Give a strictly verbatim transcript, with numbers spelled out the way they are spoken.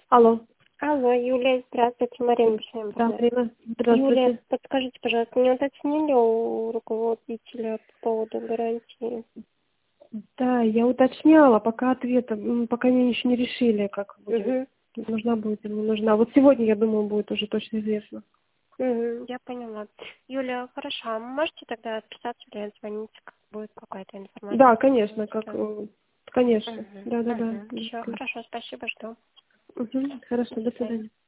Алло. Алло, Юлия, здравствуйте, Марина Бешева. Да, Марина, здравствуйте. Юлия, подскажите, пожалуйста, не уточнили у руководителя по поводу гарантии? Да, я уточняла, пока ответа, м, пока они еще не решили, как будет. Угу. Нужна будет или не нужна. Вот сегодня, я думаю, будет уже точно известно. Угу, я поняла. Юлия, хорошо, а можете тогда отписаться или звонить, как будет какая-то информация? Да, конечно, как, э, конечно. Угу. Да, да, да. Угу. Все, хорошо, спасибо, жду. Угу. Хорошо, До до свидания. свидания.